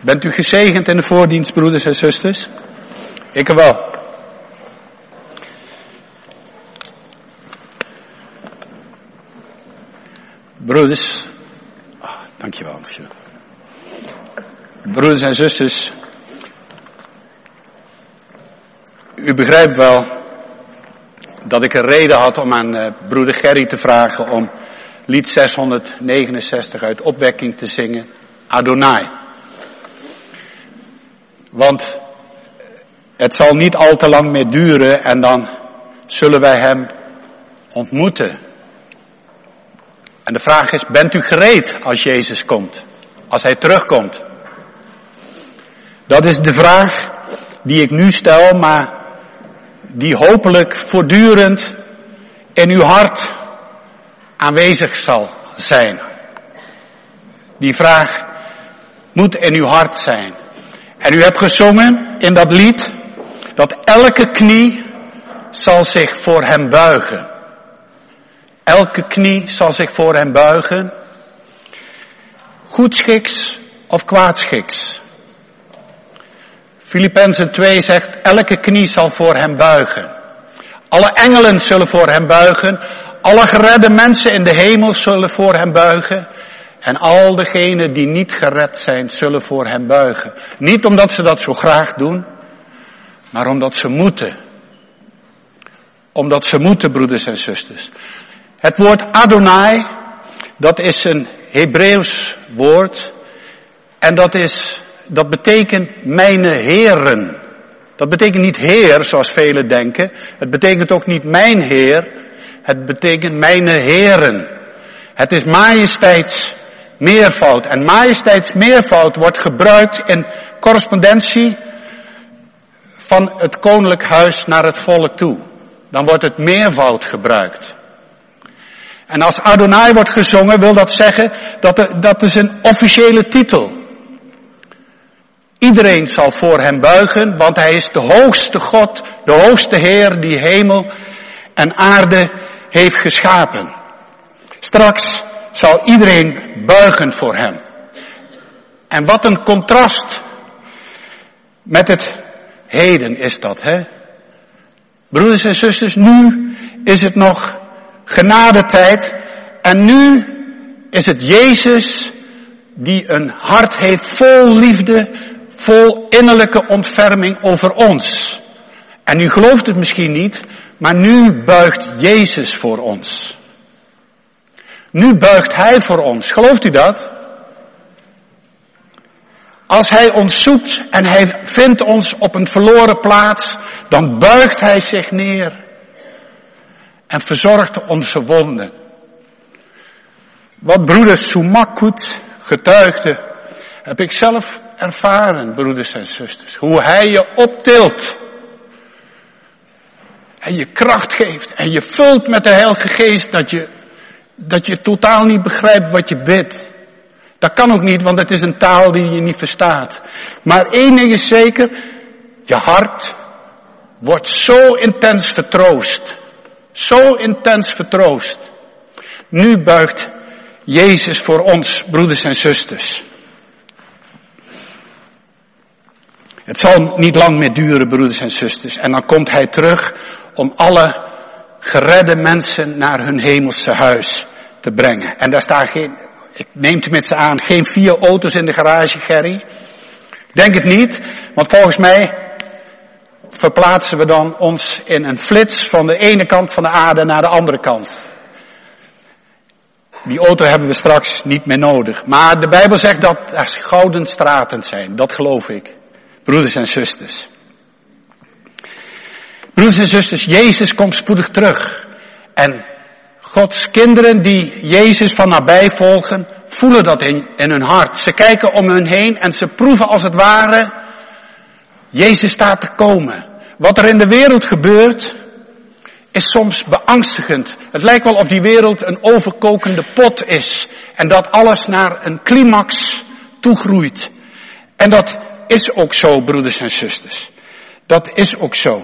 Bent u gezegend in de voordienst, broeders en zusters? Ik wel. Broeders, dankjewel. Broeders en zusters, u begrijpt wel dat ik een reden had om aan broeder Gerry te vragen om lied 669 uit Opwekking te zingen, Adonai. Want het zal niet al te lang meer duren en dan zullen wij hem ontmoeten. En de vraag is, bent u gereed als Jezus komt? Als hij terugkomt? Dat is de vraag die ik nu stel, maar die hopelijk voortdurend in uw hart aanwezig zal zijn. Die vraag moet in uw hart zijn. En u hebt gezongen in dat lied dat elke knie zal zich voor hem buigen. Elke knie zal zich voor hem buigen. Goedschiks of kwaadschiks. Filippenzen 2 zegt, elke knie zal voor hem buigen. Alle engelen zullen voor hem buigen. Alle geredde mensen in de hemel zullen voor hem buigen. En al degenen die niet gered zijn, zullen voor hem buigen. Niet omdat ze dat zo graag doen, maar omdat ze moeten. Omdat ze moeten, broeders en zusters. Het woord Adonai, dat is een Hebreeuws woord. En dat betekent mijne heren. Dat betekent niet heer, zoals velen denken. Het betekent ook niet mijn heer. Het betekent mijne heren. Het is majesteits meervoud. En majesteits meervoud wordt gebruikt in correspondentie van het koninklijk huis naar het volk toe. Dan wordt het meervoud gebruikt. En als Adonai wordt gezongen, wil dat zeggen, dat is een officiële titel. Iedereen zal voor hem buigen, want hij is de hoogste God, de hoogste Heer die hemel en aarde heeft geschapen. Straks zal iedereen buigen voor hem. En wat een contrast met het heden is dat, hè? Broeders en zusters, nu is het nog genadetijd en nu is het Jezus die een hart heeft vol liefde, vol innerlijke ontferming over ons. En u gelooft het misschien niet, maar nu buigt Jezus voor ons. Nu buigt hij voor ons. Gelooft u dat? Als hij ons zoekt en hij vindt ons op een verloren plaats, dan buigt hij zich neer en verzorgt onze wonden. Wat broeder Sumakut getuigde, heb ik zelf ervaren, broeders en zusters. Hoe hij je optilt en je kracht geeft en je vult met de Heilige Geest dat je totaal niet begrijpt wat je bidt. Dat kan ook niet, want het is een taal die je niet verstaat. Maar één ding is zeker, je hart wordt zo intens vertroost. Zo intens vertroost. Nu buigt Jezus voor ons, broeders en zusters. Het zal niet lang meer duren, broeders en zusters. En dan komt hij terug om alle geredde mensen naar hun hemelse huis te brengen. En daar staan ik neem tenminste aan, geen 4 auto's in de garage, Gerry. Denk het niet, want volgens mij verplaatsen we dan ons in een flits van de ene kant van de aarde naar de andere kant. Die auto hebben we straks niet meer nodig. Maar de Bijbel zegt dat er gouden straten zijn. Dat geloof ik. Broeders en zusters. Broeders en zusters, Jezus komt spoedig terug. En Gods kinderen die Jezus van nabij volgen, voelen dat in hun hart. Ze kijken om hun heen en ze proeven als het ware, Jezus staat te komen. Wat er in de wereld gebeurt, is soms beangstigend. Het lijkt wel of die wereld een overkokende pot is. En dat alles naar een climax toegroeit. En dat is ook zo, broeders en zusters. Dat is ook zo.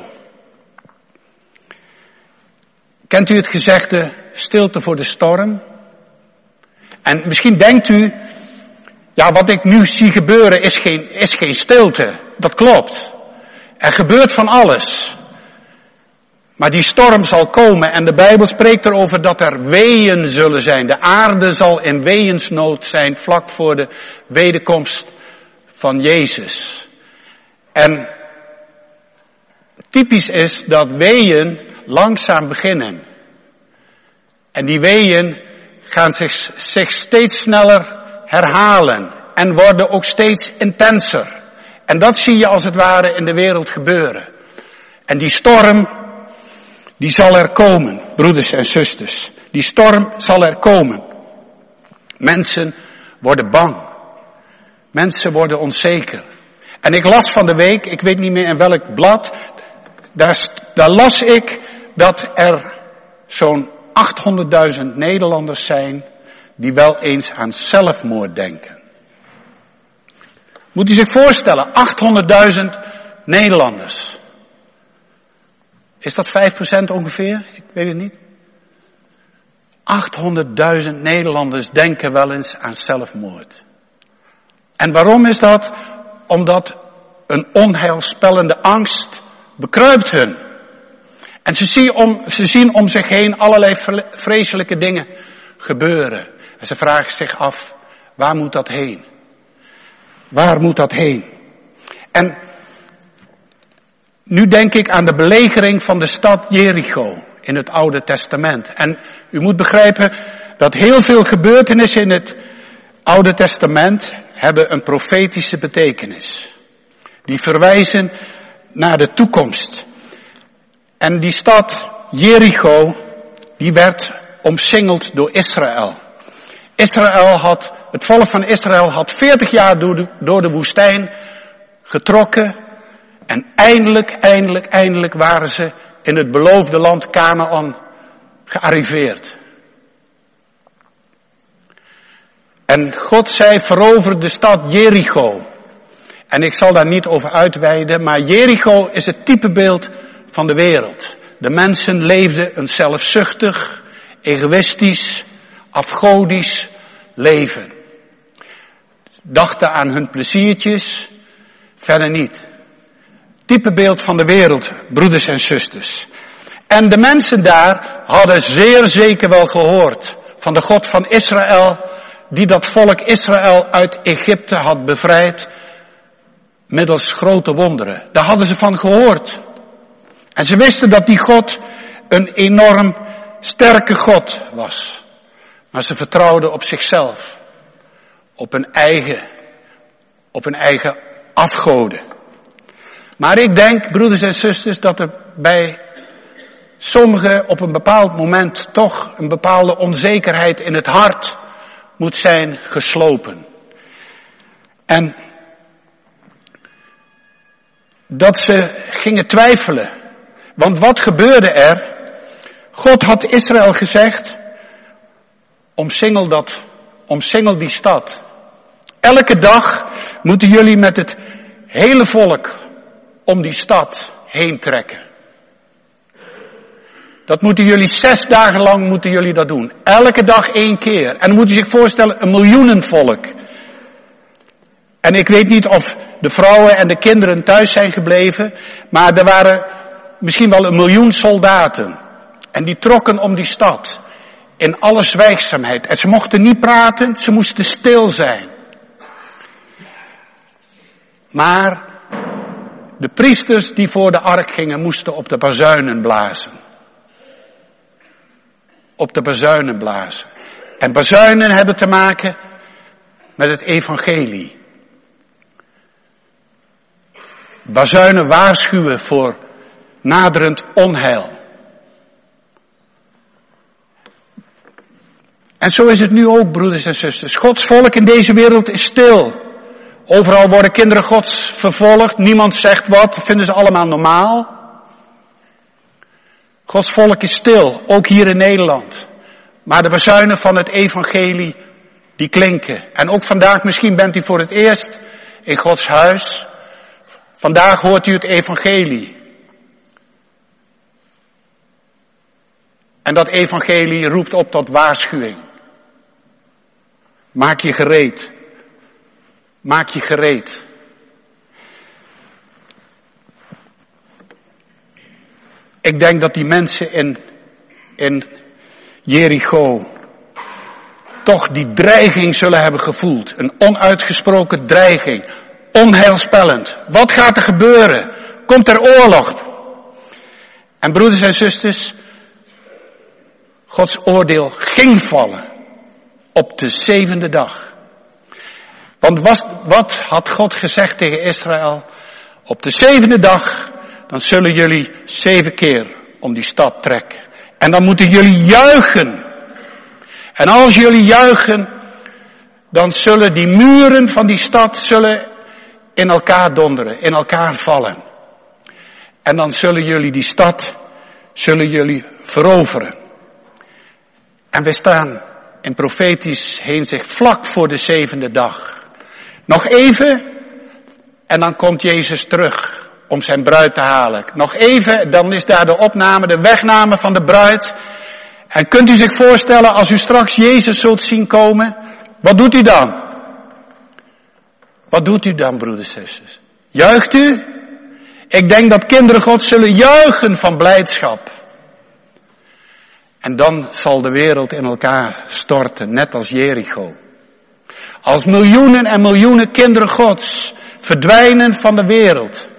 Kent u het gezegde, stilte voor de storm? En misschien denkt u, Ja, wat ik nu zie gebeuren is geen stilte. Dat klopt. Er gebeurt van alles. Maar die storm zal komen en de Bijbel spreekt erover dat er weeën zullen zijn. De aarde zal in weeënsnood zijn vlak voor de wederkomst van Jezus. En typisch is dat weeën langzaam beginnen. En die weeën gaan zich steeds sneller herhalen en worden ook steeds intenser. En dat zie je als het ware in de wereld gebeuren. En die storm, die zal er komen, broeders en zusters. Die storm zal er komen. Mensen worden bang. Mensen worden onzeker. En ik las van de week, ik weet niet meer in welk blad, daar las ik dat er zo'n 800.000 Nederlanders zijn die wel eens aan zelfmoord denken. Moet u zich voorstellen, 800.000 Nederlanders. Is dat 5% ongeveer? Ik weet het niet. 800.000 Nederlanders denken wel eens aan zelfmoord. En waarom is dat? Omdat een onheilspellende angst bekruipt hun. En ze zien om zich heen allerlei vreselijke dingen gebeuren. En ze vragen zich af, waar moet dat heen? Waar moet dat heen? En nu denk ik aan de belegering van de stad Jericho in het Oude Testament. En u moet begrijpen dat heel veel gebeurtenissen in het Oude Testament hebben een profetische betekenis. Die verwijzen naar de toekomst. En die stad Jericho, die werd omsingeld door Israël. Het volk van Israël had 40 jaar door de woestijn getrokken. En eindelijk waren ze in het beloofde land Kanaan gearriveerd. En God zei, verover de stad Jericho. En ik zal daar niet over uitweiden, maar Jericho is het typebeeld van de wereld. De mensen leefden een zelfzuchtig, egoïstisch, afgodisch leven. Dachten aan hun pleziertjes, verder niet. Typebeeld van de wereld, broeders en zusters. En de mensen daar hadden zeer zeker wel gehoord van de God van Israël, die dat volk Israël uit Egypte had bevrijd middels grote wonderen. Daar hadden ze van gehoord. En ze wisten dat die God een enorm sterke God was. Maar ze vertrouwden op zichzelf. Op hun eigen afgoden. Maar ik denk, broeders en zusters, dat er bij sommigen op een bepaald moment toch een bepaalde onzekerheid in het hart moet zijn geslopen. En dat ze gingen twijfelen. Want wat gebeurde er? God had Israël gezegd, omsingel die stad. Elke dag moeten jullie met het hele volk om die stad heen trekken. Dat moeten jullie 6 dagen lang moeten jullie dat doen. Elke dag 1 keer. En dan moet je zich voorstellen, 1 miljoenenvolk. En ik weet niet of de vrouwen en de kinderen thuis zijn gebleven, maar er waren misschien wel 1 miljoen soldaten. En die trokken om die stad. In alle zwijgzaamheid. En ze mochten niet praten, ze moesten stil zijn. Maar de priesters die voor de ark gingen, moesten op de bazuinen blazen. Op de bazuinen blazen. En bazuinen hebben te maken met het evangelie. Bazuinen waarschuwen voor naderend onheil. En zo is het nu ook, broeders en zusters. Gods volk in deze wereld is stil. Overal worden kinderen Gods vervolgd. Niemand zegt wat. Vinden ze allemaal normaal. Gods volk is stil. Ook hier in Nederland. Maar de bazuinen van het evangelie, die klinken. En ook vandaag, misschien bent u voor het eerst in Gods huis. Vandaag hoort u het evangelie. En dat evangelie roept op tot waarschuwing. Maak je gereed. Maak je gereed. Ik denk dat die mensen in Jericho toch die dreiging zullen hebben gevoeld. Een onuitgesproken dreiging. Onheilspellend. Wat gaat er gebeuren? Komt er oorlog? En broeders en zusters, Gods oordeel ging vallen op de 7e dag. Want wat had God gezegd tegen Israël? Op de 7e dag, dan zullen jullie 7 keer om die stad trekken. En dan moeten jullie juichen. En als jullie juichen, dan zullen die muren van die stad in elkaar donderen, in elkaar vallen. En dan zullen jullie die stad veroveren. En we staan in profetisch heenzicht vlak voor de 7e dag. Nog even en dan komt Jezus terug om zijn bruid te halen. Nog even, dan is daar de opname, de wegname van de bruid. En kunt u zich voorstellen, als u straks Jezus zult zien komen, wat doet u dan? Wat doet u dan, broeders en zusters? Juicht u? Ik denk dat kinderen Gods zullen juichen van blijdschap. En dan zal de wereld in elkaar storten, net als Jericho. Als miljoenen en miljoenen kinderen Gods verdwijnen van de wereld.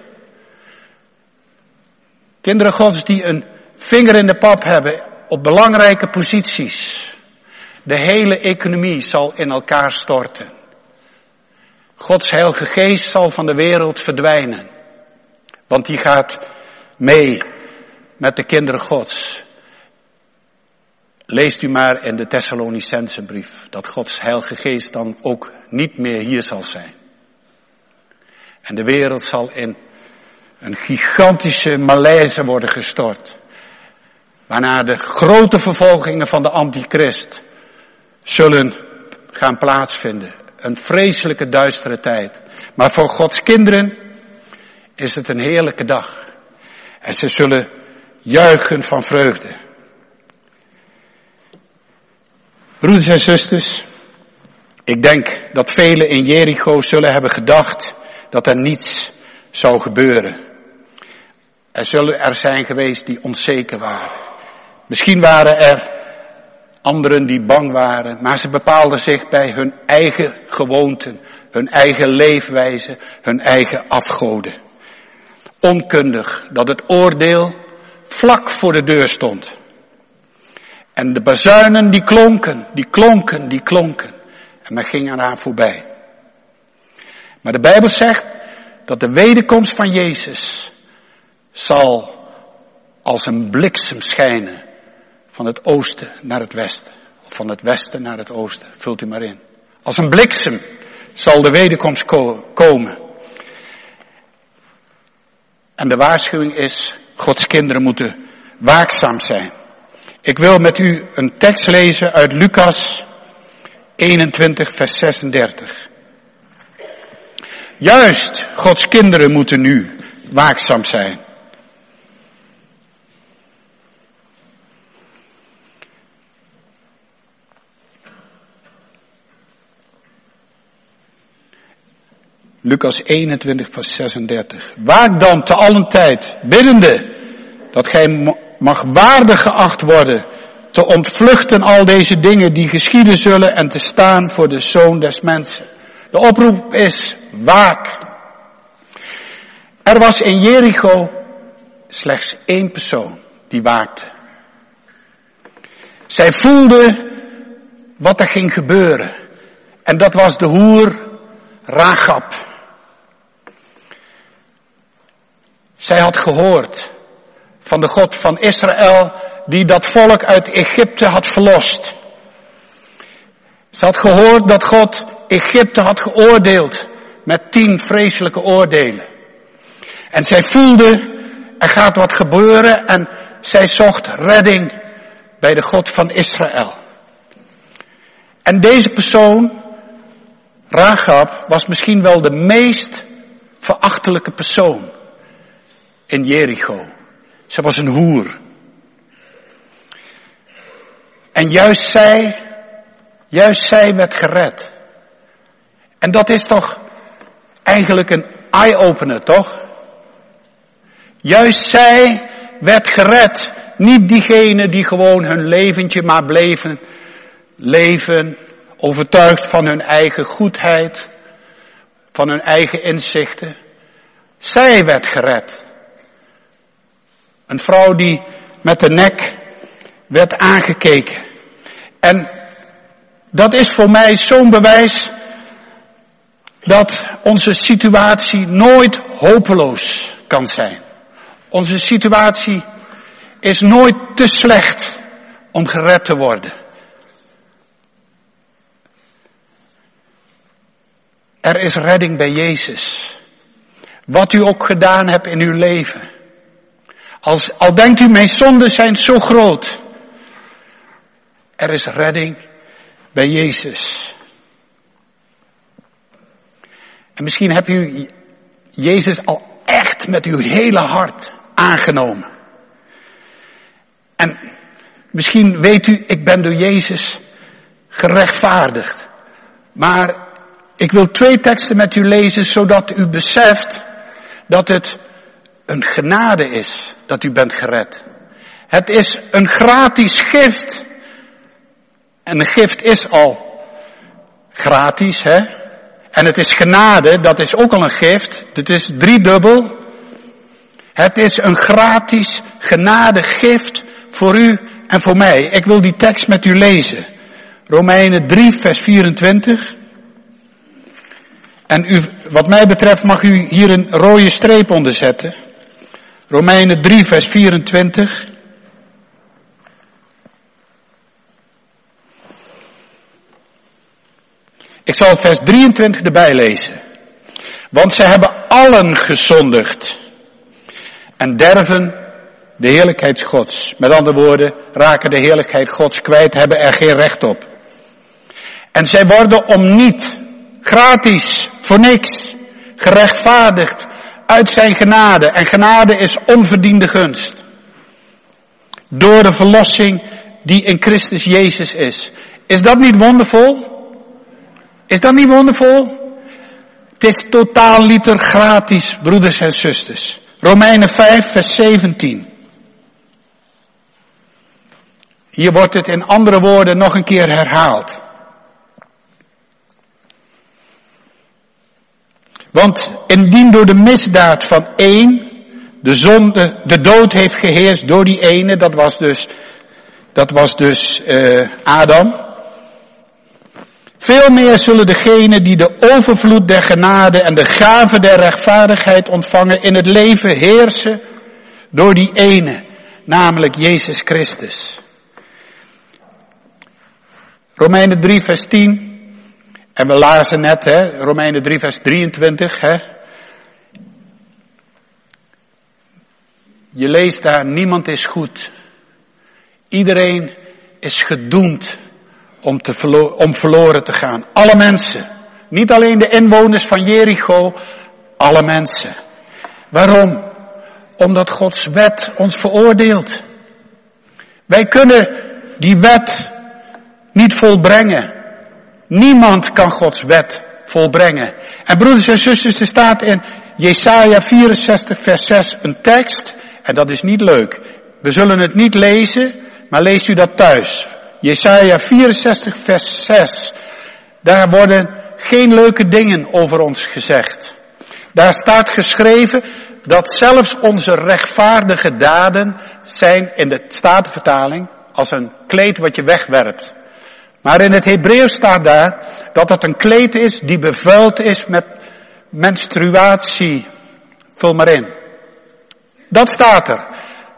Kinderen Gods die een vinger in de pap hebben op belangrijke posities. De hele economie zal in elkaar storten. Gods heilige geest zal van de wereld verdwijnen. Want die gaat mee met de kinderen Gods. Leest u maar in de Thessalonicensenbrief dat Gods heilige geest dan ook niet meer hier zal zijn. En de wereld zal in een gigantische malaise worden gestort. Waarna de grote vervolgingen van de antichrist zullen gaan plaatsvinden. Een vreselijke duistere tijd. Maar voor Gods kinderen is het een heerlijke dag. En ze zullen juichen van vreugde. Broeders en zusters, ik denk dat velen in Jericho zullen hebben gedacht dat er niets zou gebeuren. Er zullen er zijn geweest die onzeker waren. Misschien waren er anderen die bang waren, maar ze bepaalden zich bij hun eigen gewoonten, hun eigen leefwijze, hun eigen afgoden. Onkundig dat het oordeel vlak voor de deur stond. En de bazuinen die klonken. En men ging eraan voorbij. Maar de Bijbel zegt dat de wederkomst van Jezus zal als een bliksem schijnen van het oosten naar het westen. Of van het westen naar het oosten. Vult u maar in. Als een bliksem zal de wederkomst komen. En de waarschuwing is, Gods kinderen moeten waakzaam zijn. Ik wil met u een tekst lezen uit Lucas 21 vers 36. Juist, Gods kinderen moeten nu waakzaam zijn. Lucas 21 vers 36. Waak dan te allen tijd, biddende, dat gij mag waardig geacht worden te ontvluchten al deze dingen die geschieden zullen en te staan voor de Zoon des Mensen. De oproep is, waak. Er was in Jericho slechts 1 persoon die waakte. Zij voelde wat er ging gebeuren. En dat was de hoer Rachab. Zij had gehoord van de God van Israël die dat volk uit Egypte had verlost. Ze had gehoord dat God Egypte had geoordeeld met 10 vreselijke oordelen. En zij voelde, er gaat wat gebeuren en zij zocht redding bij de God van Israël. En deze persoon, Rachab, was misschien wel de meest verachtelijke persoon in Jericho. Ze was een hoer. En juist zij werd gered. En dat is toch eigenlijk een eye-opener, toch? Juist zij werd gered. Niet diegenen die gewoon hun leventje maar bleven leven, overtuigd van hun eigen goedheid, van hun eigen inzichten. Zij werd gered. Een vrouw die met de nek werd aangekeken. En dat is voor mij zo'n bewijs dat onze situatie nooit hopeloos kan zijn. Onze situatie is nooit te slecht om gered te worden. Er is redding bij Jezus. Wat u ook gedaan hebt in uw leven. Al denkt u, mijn zonden zijn zo groot. Er is redding bij Jezus. En misschien hebt u Jezus al echt met uw hele hart aangenomen. En misschien weet u, ik ben door Jezus gerechtvaardigd. Maar ik wil 2 teksten met u lezen, zodat u beseft dat het een genade is dat u bent gered. Het is een gratis gift. En een gift is al gratis, hè? En het is genade, dat is ook al een gift. Het is driedubbel. Het is een gratis genadegift voor u en voor mij. Ik wil die tekst met u lezen. Romeinen 3 vers 24. En u, wat mij betreft mag u hier een rode streep onder zetten. Romeinen 3 vers 24. Ik zal vers 23 erbij lezen. Want zij hebben allen gezondigd en derven de heerlijkheid Gods. Met andere woorden, raken de heerlijkheid Gods kwijt, hebben er geen recht op. En zij worden om niet, gratis, voor niks, gerechtvaardigd uit zijn genade. En genade is onverdiende gunst. Door de verlossing die in Christus Jezus is. Is dat niet wondervol? Is dat niet wondervol? Het is totaal liter gratis, broeders en zusters. Romeinen 5 vers 17. Hier wordt het in andere woorden nog een keer herhaald. Want indien door de misdaad van één de zonde, de dood heeft geheerst door die ene, dat was dus Adam. Veel meer zullen degenen die de overvloed der genade en de gave der rechtvaardigheid ontvangen in het leven heersen door die ene, namelijk Jezus Christus. Romeinen 3 vers 10. En we lazen net, Romeinen 3 vers 23. Je leest daar, niemand is goed. Iedereen is gedoemd om verloren te gaan. Alle mensen. Niet alleen de inwoners van Jericho, alle mensen. Waarom? Omdat Gods wet ons veroordeelt. Wij kunnen die wet niet volbrengen. Niemand kan Gods wet volbrengen. En broeders en zusters, er staat in Jesaja 64 vers 6 een tekst. En dat is niet leuk. We zullen het niet lezen, maar leest u dat thuis. Jesaja 64 vers 6. Daar worden geen leuke dingen over ons gezegd. Daar staat geschreven dat zelfs onze rechtvaardige daden zijn in de Statenvertaling als een kleed wat je wegwerpt. Maar in het Hebreeuws staat daar dat het een kleed is die bevuild is met menstruatie. Vul maar in. Dat staat er.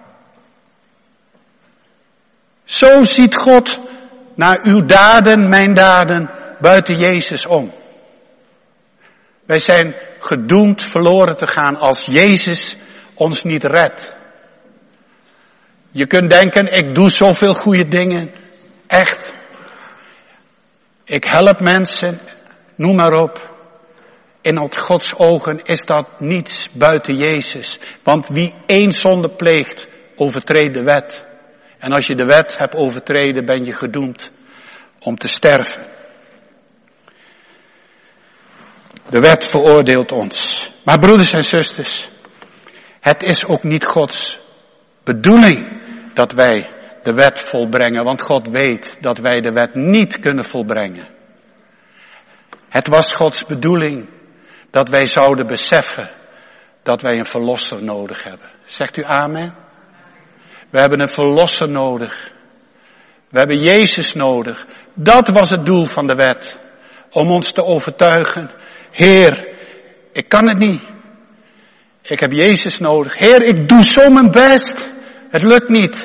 Zo ziet God naar uw daden, mijn daden, buiten Jezus om. Wij zijn gedoemd verloren te gaan als Jezus ons niet redt. Je kunt denken, ik doe zoveel goede dingen. Echt. Ik help mensen, noem maar op. In Gods ogen is dat niets buiten Jezus. Want wie één zonde pleegt, overtreedt de wet. En als je de wet hebt overtreden, ben je gedoemd om te sterven. De wet veroordeelt ons. Maar broeders en zusters, het is ook niet Gods bedoeling dat wij de wet volbrengen. Want God weet dat wij de wet niet kunnen volbrengen. Het was Gods bedoeling dat wij zouden beseffen dat wij een verlosser nodig hebben. Zegt u amen? We hebben een verlosser nodig. We hebben Jezus nodig. Dat was het doel van de wet. Om ons te overtuigen. Heer, ik kan het niet. Ik heb Jezus nodig. Heer, ik doe zo mijn best. Het lukt niet.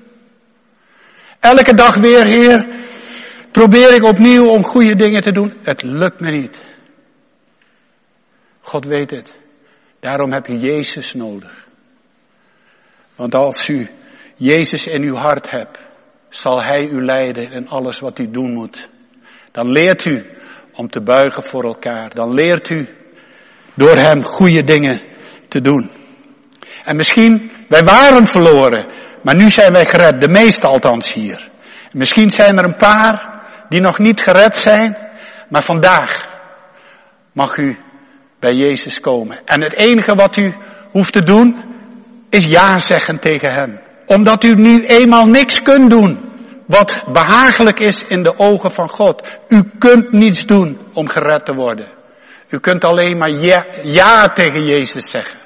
Elke dag weer, Heer, probeer ik opnieuw om goede dingen te doen. Het lukt me niet. God weet het. Daarom heb je Jezus nodig. Want als u Jezus in uw hart hebt, zal Hij u leiden in alles wat u doen moet. Dan leert u om te buigen voor elkaar. Dan leert u door Hem goede dingen te doen. En misschien, wij waren verloren, maar nu zijn wij gered. De meeste althans hier. Misschien zijn er een paar die nog niet gered zijn, maar vandaag mag u bij Jezus komen. En het enige wat u hoeft te doen, is ja zeggen tegen Hem. Omdat u nu eenmaal niks kunt doen wat behagelijk is in de ogen van God. U kunt niets doen om gered te worden. U kunt alleen maar ja tegen Jezus zeggen.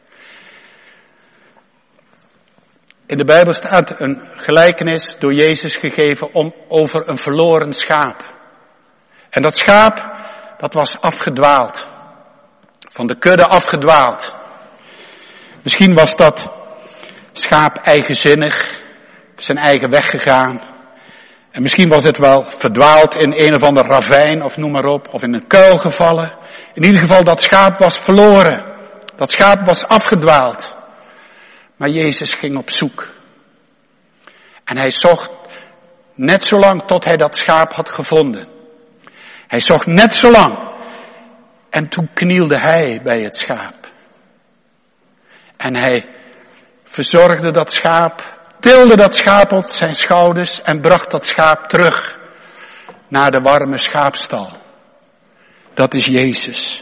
In de Bijbel staat een gelijkenis door Jezus gegeven over een verloren schaap. En dat schaap, dat was afgedwaald. Van de kudde afgedwaald. Misschien was dat schaap eigenzinnig, zijn eigen weg gegaan. En misschien was het wel verdwaald in een of ander ravijn of noem maar op. Of in een kuil gevallen. In ieder geval, dat schaap was verloren. Dat schaap was afgedwaald. Maar Jezus ging op zoek. En hij zocht net zo lang tot hij dat schaap had gevonden. Hij zocht net zo lang. En toen knielde hij bij het schaap. En hij verzorgde dat schaap, tilde dat schaap op zijn schouders en bracht dat schaap terug naar de warme schaapstal. Dat is Jezus.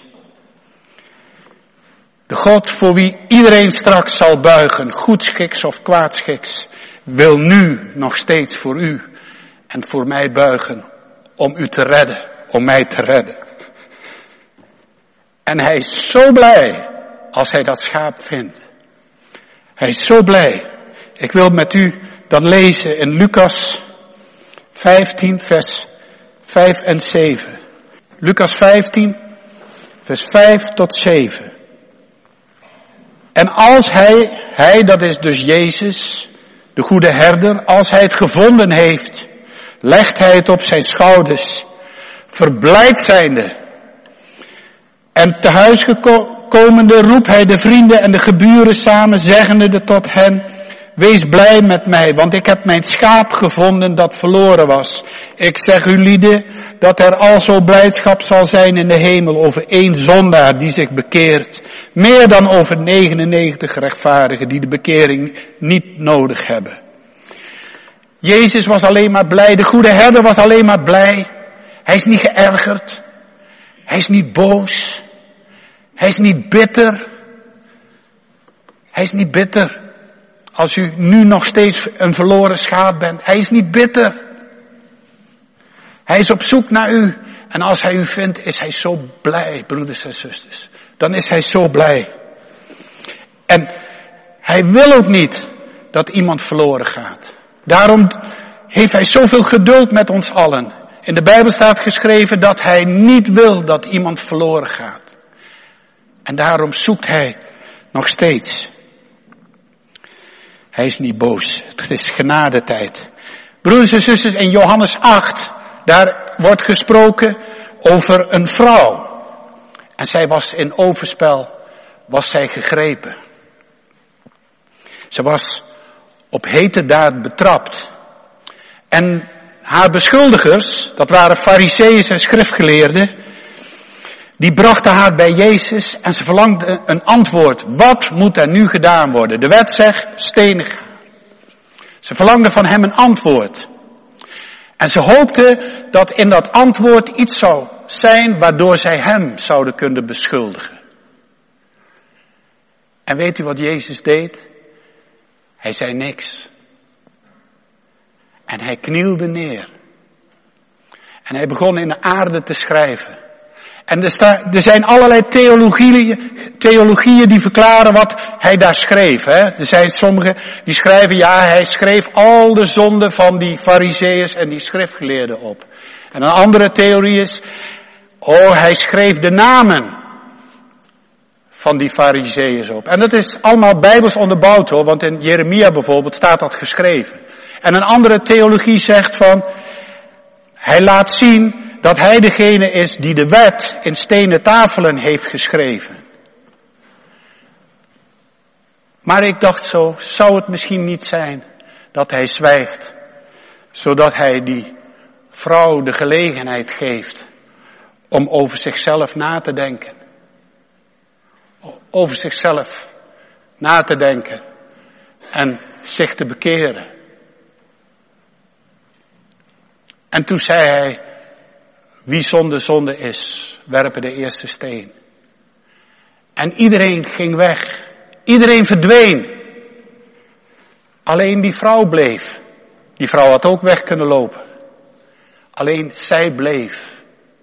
De God voor wie iedereen straks zal buigen, goedschiks of kwaadschiks, wil nu nog steeds voor u en voor mij buigen om u te redden, om mij te redden. En hij is zo blij als hij dat schaap vindt. Hij is zo blij. Ik wil met u dan lezen in Lucas 15 vers 5 en 7. Lucas 15 vers 5 tot 7. En als hij, dat is dus Jezus, de goede herder, als hij het gevonden heeft, legt hij het op zijn schouders, verblijd zijnde. En te huis komende roept hij de vrienden en de geburen samen, zeggende tot hen, wees blij met mij, want ik heb mijn schaap gevonden dat verloren was. Ik zeg u lieden, dat er alzo blijdschap zal zijn in de hemel over 1 zondaar die zich bekeert, meer dan over 99 rechtvaardigen die de bekering niet nodig hebben. Jezus was alleen maar blij, de goede herder was alleen maar blij. Hij is niet geërgerd, hij is niet boos, hij is niet bitter. Hij is niet bitter. Als u nu nog steeds een verloren schaap bent. Hij is niet bitter. Hij is op zoek naar u. En als hij u vindt, is hij zo blij, broeders en zusters. Dan is hij zo blij. En hij wil ook niet dat iemand verloren gaat. Daarom heeft hij zoveel geduld met ons allen. In de Bijbel staat geschreven dat hij niet wil dat iemand verloren gaat. En daarom zoekt hij nog steeds. Hij is niet boos. Het is genadetijd. Broeders en zusters, in Johannes 8, daar wordt gesproken over een vrouw. En zij was in overspel, was zij gegrepen. Ze was op hete daad betrapt. En haar beschuldigers, dat waren farizeeën en schriftgeleerden, die brachten haar bij Jezus en ze verlangden een antwoord. Wat moet er nu gedaan worden? De wet zegt, stenig haar. Ze verlangden van hem een antwoord. En ze hoopten dat in dat antwoord iets zou zijn waardoor zij hem zouden kunnen beschuldigen. En weet u wat Jezus deed? Hij zei niks. En hij knielde neer. En hij begon in de aarde te schrijven. En er zijn allerlei theologieën die verklaren wat hij daar schreef. Hè? Er zijn sommigen die schrijven, ja, hij schreef al de zonden van die farizeeërs en die schriftgeleerden op. En een andere theorie is, hij schreef de namen van die farizeeërs op. En dat is allemaal bijbels onderbouwd hoor, want in Jeremia bijvoorbeeld staat dat geschreven. En een andere theologie zegt van, hij laat zien dat hij degene is die de wet in stenen tafelen heeft geschreven. Maar ik dacht zo, zou het misschien niet zijn dat hij zwijgt, zodat hij die vrouw de gelegenheid geeft om over zichzelf na te denken. Over zichzelf na te denken en zich te bekeren. En toen zei hij, wie zonder zonde is, werpen de eerste steen. En iedereen ging weg. Iedereen verdween. Alleen die vrouw bleef. Die vrouw had ook weg kunnen lopen. Alleen zij bleef.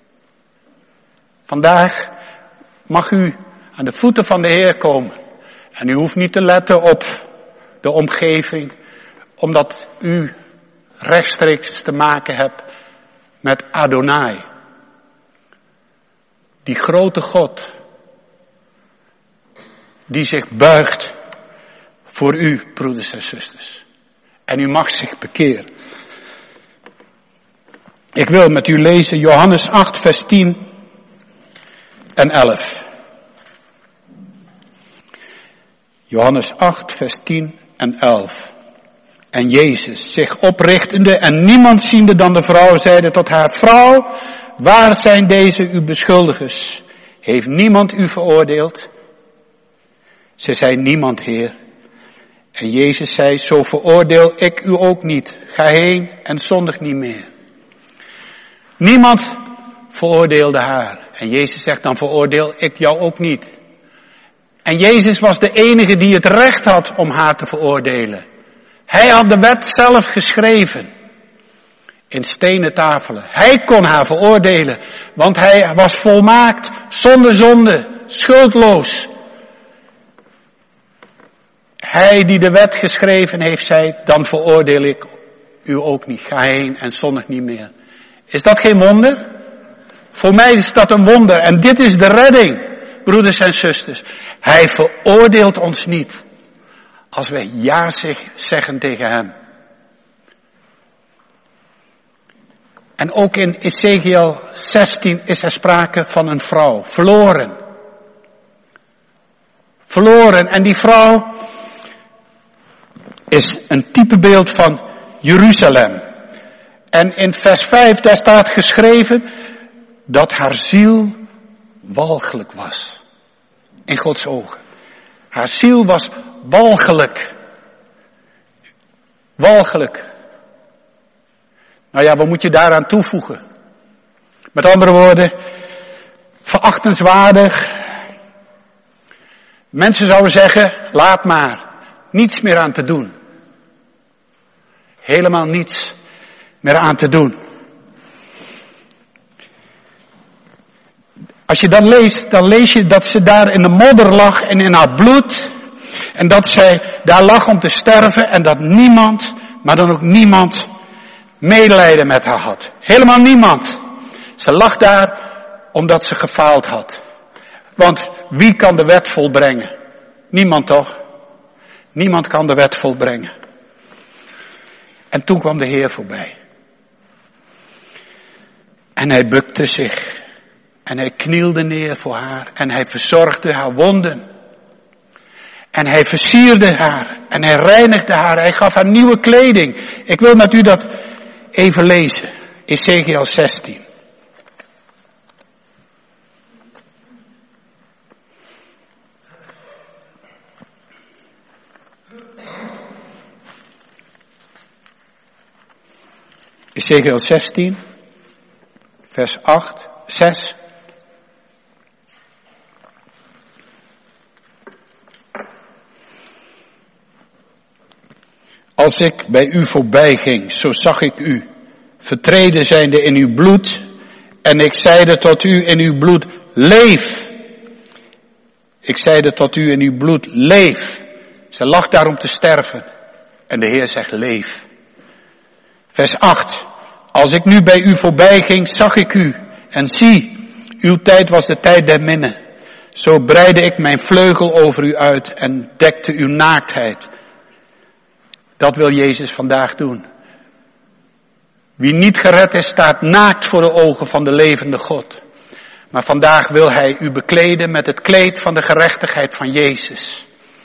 Vandaag mag u aan de voeten van de Heer komen. En u hoeft niet te letten op de omgeving, omdat u rechtstreeks te maken hebt met Adonai. Die grote God, die zich buigt voor u, broeders en zusters. En u mag zich bekeren. Ik wil met u lezen Johannes 8, vers 10 en 11. Johannes 8, vers 10 en 11. En Jezus, zich oprichtende en niemand ziende dan de vrouw, zeide tot haar, vrouw, waar zijn deze uw beschuldigers? Heeft niemand u veroordeeld? Ze zei, niemand, Heer. En Jezus zei, zo veroordeel ik u ook niet. Ga heen en zondig niet meer. Niemand veroordeelde haar. En Jezus zegt, dan veroordeel ik jou ook niet. En Jezus was de enige die het recht had om haar te veroordelen. Hij had de wet zelf geschreven. In stenen tafelen. Hij kon haar veroordelen. Want hij was volmaakt, zonder zonde, schuldloos. Hij die de wet geschreven heeft, zei, dan veroordeel ik u ook niet. Ga heen en zondig niet meer. Is dat geen wonder? Voor mij is dat een wonder. En dit is de redding, broeders en zusters. Hij veroordeelt ons niet. Als wij ja zeggen tegen hem. En ook in Ezekiel 16 is er sprake van een vrouw. Verloren. Verloren. En die vrouw is een typebeeld van Jeruzalem. En in vers 5 daar staat geschreven dat haar ziel walgelijk was. In Gods ogen. Haar ziel was walgelijk. Walgelijk. Nou ja, wat moet je daaraan toevoegen? Met andere woorden, verachtenswaardig. Mensen zouden zeggen, laat maar. Niets meer aan te doen. Helemaal niets meer aan te doen. Als je dat leest, dan lees je dat ze daar in de modder lag en in haar bloed. En dat zij daar lag om te sterven en dat niemand, maar dan ook niemand, medelijden met haar had. Helemaal niemand. Ze lag daar omdat ze gefaald had. Want wie kan de wet volbrengen? Niemand toch? Niemand kan de wet volbrengen. En toen kwam de Heer voorbij. En hij bukte zich. En hij knielde neer voor haar. En hij verzorgde haar wonden. En hij versierde haar. En hij reinigde haar. Hij gaf haar nieuwe kleding. Ik wil met u dat even lezen. Ezekiel 16. Ezekiel 16, vers 6. Als ik bij u voorbij ging, zo zag ik u, vertreden zijnde in uw bloed, en ik zeide tot u in uw bloed, leef. Ik zeide tot u in uw bloed, leef. Ze lag daar om te sterven. En de Heer zegt, leef. Vers 8. Als ik nu bij u voorbij ging, zag ik u. En zie, uw tijd was de tijd der minne. Zo breidde ik mijn vleugel over u uit en dekte uw naaktheid. Dat wil Jezus vandaag doen. Wie niet gered is, staat naakt voor de ogen van de levende God. Maar vandaag wil hij u bekleden met het kleed van de gerechtigheid van Jezus.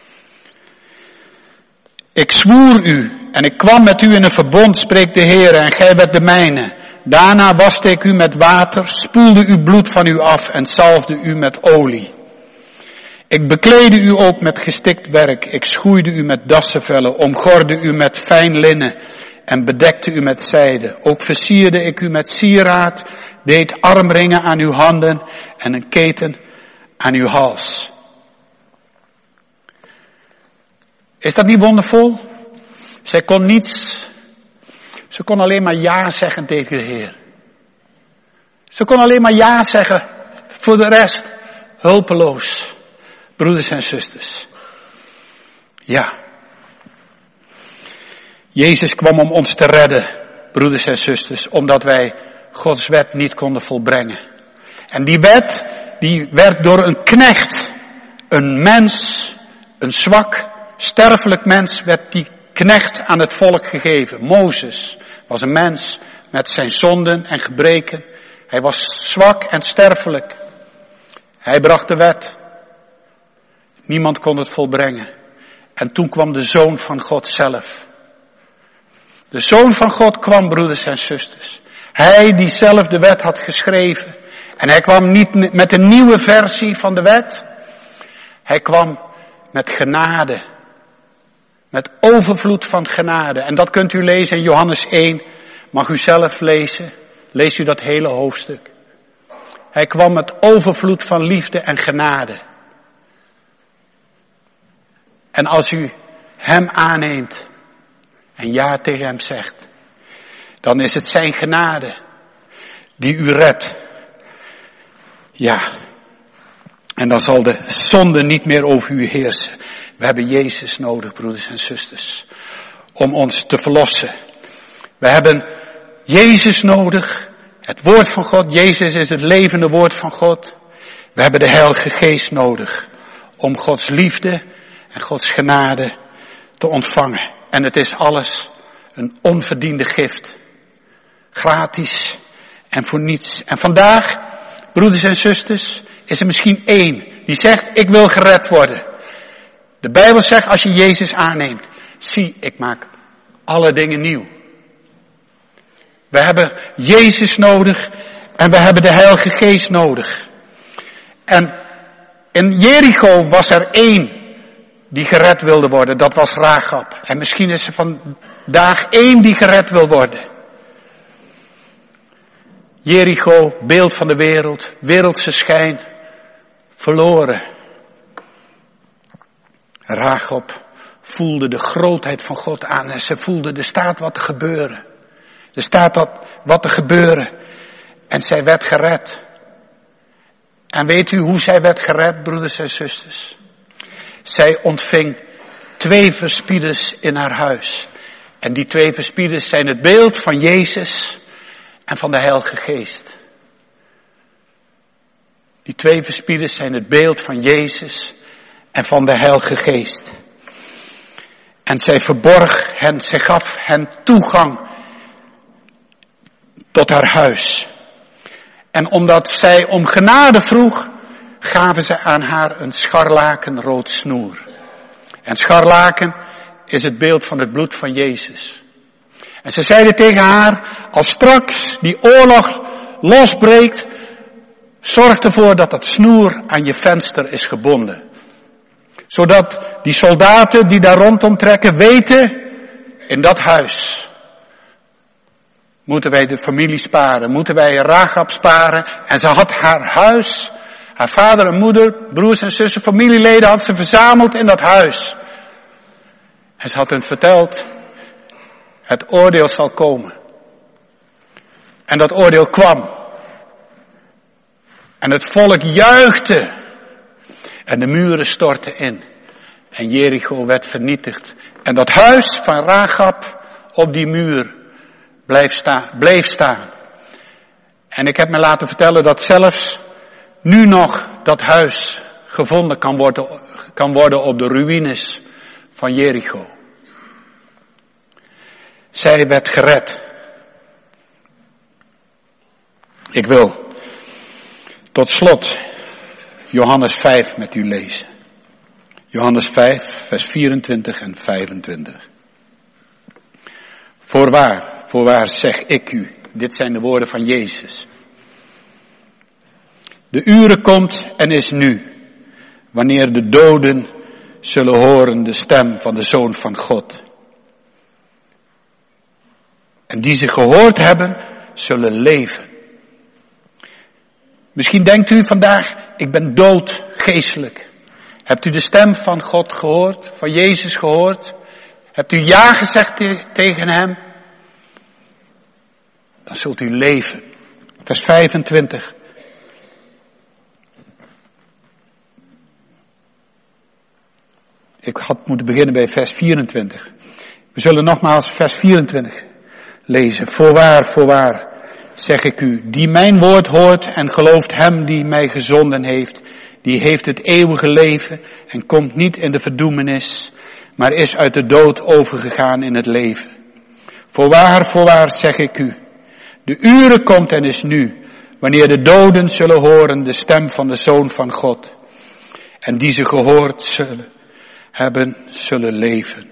Ik zwoer u en ik kwam met u in een verbond, spreekt de Heer, en gij werd de mijne. Daarna waste ik u met water, spoelde uw bloed van u af en zalfde u met olie. Ik bekleedde u ook met gestikt werk, ik schoeide u met dassenvellen, omgorde u met fijn linnen en bedekte u met zijde. Ook versierde ik u met sieraad, deed armringen aan uw handen en een keten aan uw hals. Is dat niet wondervol? Zij kon niets. Ze kon alleen maar ja zeggen tegen de Heer. Ze kon alleen maar ja zeggen. Voor de rest hulpeloos. Broeders en zusters. Ja. Jezus kwam om ons te redden, broeders en zusters, omdat wij Gods wet niet konden volbrengen. En die wet, die werd door een knecht, een mens, een zwak, sterfelijk mens, werd die knecht aan het volk gegeven. Mozes was een mens met zijn zonden en gebreken. Hij was zwak en sterfelijk. Hij bracht de wet. Niemand kon het volbrengen. En toen kwam de Zoon van God zelf. De Zoon van God kwam, broeders en zusters. Hij die zelf de wet had geschreven. En hij kwam niet met een nieuwe versie van de wet. Hij kwam met genade. Met overvloed van genade. En dat kunt u lezen in Johannes 1. Mag u zelf lezen. Lees u dat hele hoofdstuk. Hij kwam met overvloed van liefde en genade. En als u hem aanneemt en ja tegen hem zegt, dan is het zijn genade die u redt. Ja. En dan zal de zonde niet meer over u heersen. We hebben Jezus nodig, broeders en zusters, om ons te verlossen. We hebben Jezus nodig, het woord van God. Jezus is het levende woord van God. We hebben de Heilige Geest nodig om Gods liefde en Gods genade te ontvangen. En het is alles een onverdiende gift. Gratis en voor niets. En vandaag, broeders en zusters, is er misschien één die zegt, ik wil gered worden. De Bijbel zegt, als je Jezus aanneemt, zie, ik maak alle dingen nieuw. We hebben Jezus nodig en we hebben de Heilige Geest nodig. En in Jericho was er één die gered wilde worden, dat was Rahab. En misschien is er vandaag één die gered wil worden. Jericho, beeld van de wereld, wereldse schijn, verloren. Rahab voelde de grootheid van God aan en ze voelde, er staat wat te gebeuren. Er staat wat te gebeuren. En zij werd gered. En weet u hoe zij werd gered, broeders en zusters? Zij ontving 2 verspieders in haar huis. En die 2 verspieders zijn het beeld van Jezus en van de Heilige Geest. Die 2 verspieders zijn het beeld van Jezus en van de Heilige Geest. En zij verborg hen, zij gaf hen toegang tot haar huis. En omdat zij om genade vroeg, gaven ze aan haar een scharlakenrood snoer. En scharlaken is het beeld van het bloed van Jezus. En ze zeiden tegen haar, als straks die oorlog losbreekt, zorg ervoor dat dat snoer aan je venster is gebonden. Zodat die soldaten die daar rondom trekken weten, in dat huis moeten wij de familie sparen, moeten wij Rahab sparen. En ze had haar huis, haar vader en moeder, broers en zussen, familieleden had ze verzameld in dat huis. En ze had hen verteld, het oordeel zal komen. En dat oordeel kwam. En het volk juichte. En de muren stortten in. En Jericho werd vernietigd. En dat huis van Rahab op die muur bleef staan. En ik heb me laten vertellen dat zelfs nu nog dat huis gevonden kan worden op de ruïnes van Jericho. Zij werd gered. Ik wil tot slot Johannes 5 met u lezen. Johannes 5, vers 24 en 25. Voorwaar zeg ik u, dit zijn de woorden van Jezus. De uren komt en is nu, wanneer de doden zullen horen de stem van de Zoon van God. En die ze gehoord hebben, zullen leven. Misschien denkt u vandaag, ik ben dood geestelijk. Hebt u de stem van God gehoord, van Jezus gehoord? Hebt u ja gezegd tegen hem? Dan zult u leven. Vers 25. Ik had moeten beginnen bij vers 24. We zullen nogmaals vers 24 lezen. Voorwaar, zeg ik u, die mijn woord hoort en gelooft hem die mij gezonden heeft, die heeft het eeuwige leven en komt niet in de verdoemenis, maar is uit de dood overgegaan in het leven. Voorwaar, zeg ik u, de uren komt en is nu, wanneer de doden zullen horen de stem van de Zoon van God. En die ze gehoord zullen leven.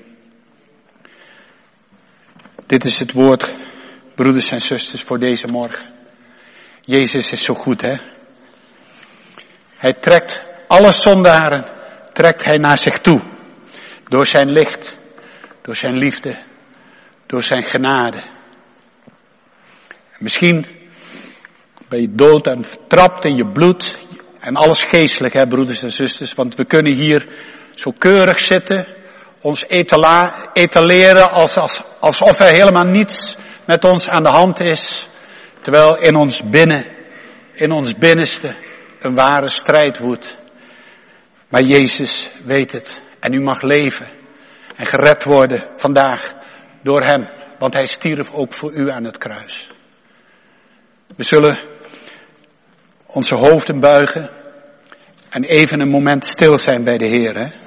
Dit is het woord, broeders en zusters, voor deze morgen. Jezus is zo goed, hè? Hij trekt alle zondaren, naar zich toe. Door zijn licht, door zijn liefde, door zijn genade. Misschien ben je dood en vertrapt in je bloed. En alles geestelijk, hè, broeders en zusters. Want we kunnen hier zo keurig zitten, ons etaleren alsof er helemaal niets met ons aan de hand is. Terwijl in ons binnenste een ware strijd woedt. Maar Jezus weet het. En u mag leven en gered worden vandaag door hem. Want hij stierf ook voor u aan het kruis. We zullen onze hoofden buigen en even een moment stil zijn bij de Heer, hè?